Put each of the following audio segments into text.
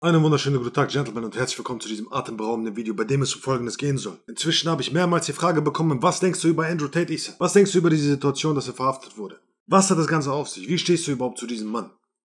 Einen wunderschönen guten Tag, Gentlemen, und herzlich willkommen zu diesem atemberaubenden Video, bei dem es um Folgendes gehen soll. Inzwischen habe ich mehrmals die Frage bekommen, was denkst du über Andrew Tate Issa? Was denkst du über diese Situation, dass er verhaftet wurde? Was hat das Ganze auf sich? Wie stehst du überhaupt zu diesem Mann?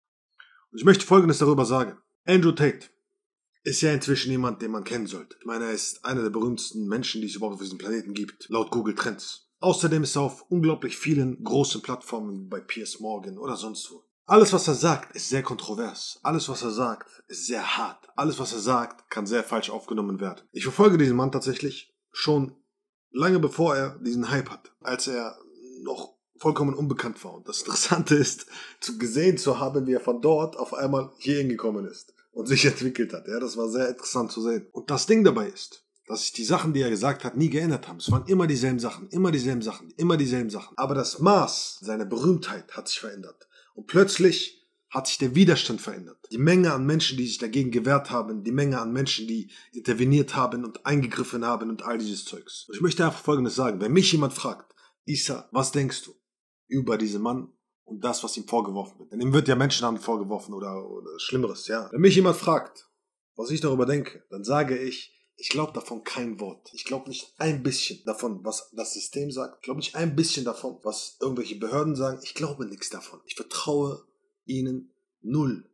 Und ich möchte Folgendes darüber sagen. Andrew Tate ist ja inzwischen jemand, den man kennen sollte. Ich meine, er ist einer der berühmtesten Menschen, die es überhaupt auf diesem Planeten gibt, laut Google Trends. Außerdem ist er auf unglaublich vielen großen Plattformen bei Piers Morgan oder sonst wo. Alles, was er sagt, ist sehr kontrovers. Alles, was er sagt, ist sehr hart. Alles, was er sagt, kann sehr falsch aufgenommen werden. Ich verfolge diesen Mann tatsächlich schon lange bevor er diesen Hype hat, als er noch vollkommen unbekannt war. Und das Interessante ist, gesehen zu haben, wie er von dort auf einmal hier hingekommen ist und sich entwickelt hat. Ja, das war sehr interessant zu sehen. Und das Ding dabei ist, dass sich die Sachen, die er gesagt hat, nie geändert haben. Es waren immer dieselben Sachen, immer dieselben Sachen, immer dieselben Sachen. Aber das Maß seiner Berühmtheit hat sich verändert. Und plötzlich hat sich der Widerstand verändert. Die Menge an Menschen, die sich dagegen gewehrt haben, die Menge an Menschen, die interveniert haben und eingegriffen haben und all dieses Zeugs. Und ich möchte einfach Folgendes sagen. Wenn mich jemand fragt, Issa, was denkst du über diesen Mann und das, was ihm vorgeworfen wird? Denn ihm wird ja Menschenhandel vorgeworfen oder Schlimmeres, ja. Wenn mich jemand fragt, was ich darüber denke, dann sage ich glaube davon kein Wort. Ich glaube nicht ein bisschen davon, was das System sagt. Ich glaube nicht ein bisschen davon, was irgendwelche Behörden sagen. Ich glaube nichts davon. Ich vertraue ihnen 0%.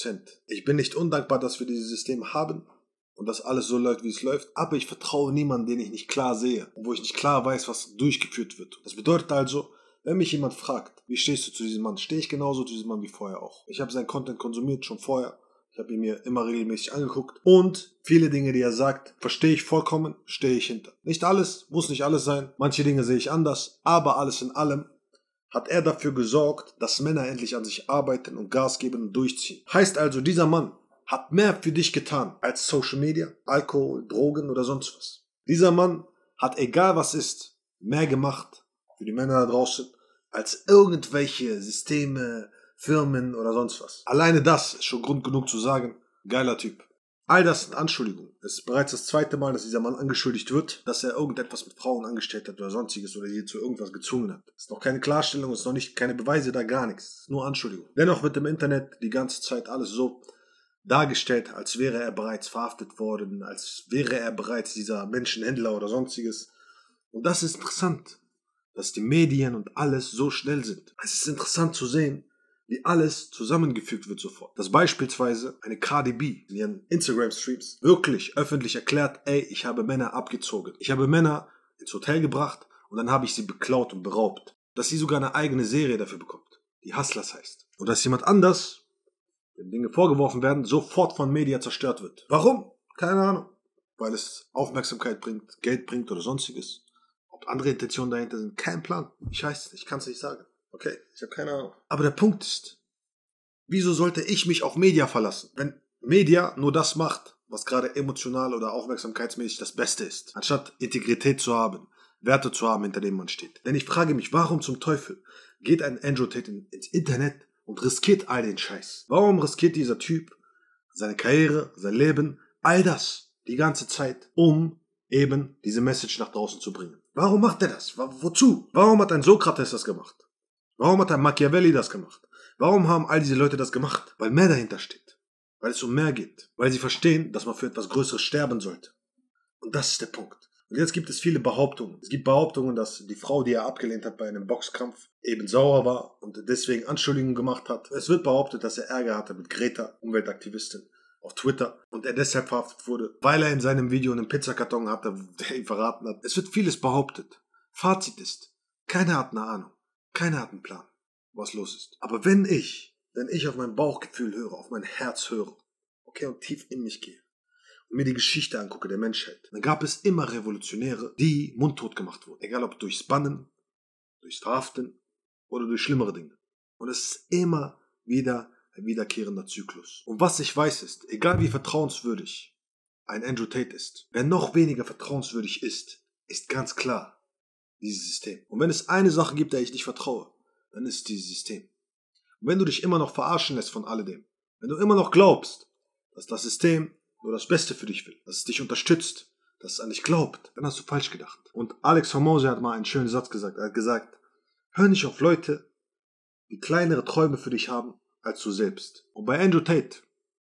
Ich bin nicht undankbar, dass wir dieses System haben und dass alles so läuft, wie es läuft. Aber ich vertraue niemandem, den ich nicht klar sehe und wo ich nicht klar weiß, was durchgeführt wird. Das bedeutet also, wenn mich jemand fragt, wie stehst du zu diesem Mann, stehe ich genauso zu diesem Mann wie vorher auch. Ich habe seinen Content konsumiert, schon vorher. Ich habe ihn mir immer regelmäßig angeguckt. Und viele Dinge, die er sagt, verstehe ich vollkommen, stehe ich hinter. Nicht alles, muss nicht alles sein. Manche Dinge sehe ich anders. Aber alles in allem hat er dafür gesorgt, dass Männer endlich an sich arbeiten und Gas geben und durchziehen. Heißt also, dieser Mann hat mehr für dich getan als Social Media, Alkohol, Drogen oder sonst was. Dieser Mann hat, egal was ist, mehr gemacht für die Männer da draußen, als irgendwelche Systeme, Firmen oder sonst was. Alleine das ist schon Grund genug zu sagen, geiler Typ. All das sind Anschuldigungen. Es ist bereits das zweite Mal, dass dieser Mann angeschuldigt wird, dass er irgendetwas mit Frauen angestellt hat oder sonstiges oder sie zu irgendwas gezwungen hat. Es ist noch keine Klarstellung, es ist noch nicht keine Beweise da, gar nichts. Es ist nur Anschuldigung. Dennoch wird im Internet die ganze Zeit alles so dargestellt, als wäre er bereits verhaftet worden, als wäre er bereits dieser Menschenhändler oder sonstiges. Und das ist interessant, dass die Medien und alles so schnell sind. Es ist interessant zu sehen, wie alles zusammengefügt wird sofort. Dass beispielsweise eine Cardi B in ihren Instagram-Streams wirklich öffentlich erklärt, ey, ich habe Männer abgezogen. Ich habe Männer ins Hotel gebracht und dann habe ich sie beklaut und beraubt. Dass sie sogar eine eigene Serie dafür bekommt, die Hustlers heißt. Und dass jemand anders, dem Dinge vorgeworfen werden, sofort von Media zerstört wird. Warum? Keine Ahnung. Weil es Aufmerksamkeit bringt, Geld bringt oder sonstiges. Ob andere Intentionen dahinter sind, kein Plan. Ich weiß es nicht, ich kann es nicht sagen. Okay, ich habe keine Ahnung. Aber der Punkt ist, wieso sollte ich mich auf Media verlassen, wenn Media nur das macht, was gerade emotional oder aufmerksamkeitsmäßig das Beste ist, anstatt Integrität zu haben, Werte zu haben, hinter denen man steht. Denn ich frage mich, warum zum Teufel geht ein Andrew Tate ins Internet und riskiert all den Scheiß? Warum riskiert dieser Typ seine Karriere, sein Leben, all das, die ganze Zeit, um eben diese Message nach draußen zu bringen? Warum macht er das? Wozu? Warum hat ein Sokrates das gemacht? Warum hat ein Machiavelli das gemacht? Warum haben all diese Leute das gemacht? Weil mehr dahinter steht. Weil es um mehr geht. Weil sie verstehen, dass man für etwas Größeres sterben sollte. Und das ist der Punkt. Und jetzt gibt es viele Behauptungen. Es gibt Behauptungen, dass die Frau, die er abgelehnt hat bei einem Boxkampf, eben sauer war und deswegen Anschuldigungen gemacht hat. Es wird behauptet, dass er Ärger hatte mit Greta, Umweltaktivistin, auf Twitter und er deshalb verhaftet wurde, weil er in seinem Video einen Pizzakarton hatte, der ihn verraten hat. Es wird vieles behauptet. Fazit ist, keiner hat eine Ahnung. Keiner hat einen Plan, was los ist. Aber wenn ich auf mein Bauchgefühl höre, auf mein Herz höre, okay, und tief in mich gehe und mir die Geschichte angucke der Menschheit, dann gab es immer Revolutionäre, die mundtot gemacht wurden. Egal ob durchs Bannen, durchs Verhaften oder durch schlimmere Dinge. Und es ist immer wieder ein wiederkehrender Zyklus. Und was ich weiß ist, egal wie vertrauenswürdig ein Andrew Tate ist, wer noch weniger vertrauenswürdig ist ganz klar dieses System. Und wenn es eine Sache gibt, der ich nicht vertraue, dann ist es dieses System. Und wenn du dich immer noch verarschen lässt von alledem, wenn du immer noch glaubst, dass das System nur das Beste für dich will, dass es dich unterstützt, dass es an dich glaubt, dann hast du falsch gedacht. Und Alex Hormozy hat mal einen schönen Satz gesagt. Er hat gesagt, hör nicht auf Leute, die kleinere Träume für dich haben als du selbst. Und bei Andrew Tate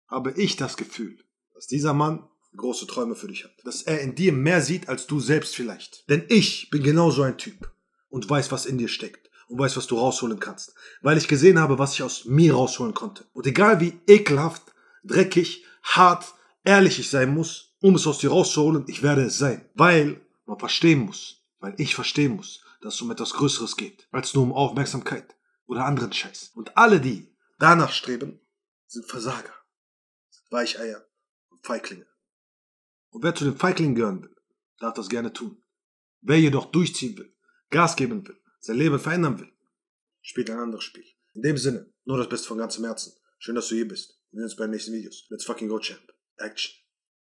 habe ich das Gefühl, dass dieser Mann große Träume für dich hat. Dass er in dir mehr sieht als du selbst vielleicht. Denn ich bin genauso ein Typ und weiß, was in dir steckt und weiß, was du rausholen kannst. Weil ich gesehen habe, was ich aus mir rausholen konnte. Und egal wie ekelhaft, dreckig, hart, ehrlich ich sein muss, um es aus dir rauszuholen, ich werde es sein. Weil man verstehen muss, weil ich verstehen muss, dass es um etwas Größeres geht, als nur um Aufmerksamkeit oder anderen Scheiß. Und alle, die danach streben, sind Versager, sind Weicheier und Feiglinge. Und wer zu den Feiglingen gehören will, darf das gerne tun. Wer jedoch durchziehen will, Gas geben will, sein Leben verändern will, spielt ein anderes Spiel. In dem Sinne, nur das Beste von ganzem Herzen. Schön, dass du hier bist. Wir sehen uns bei den nächsten Videos. Let's fucking go, Champ. Action.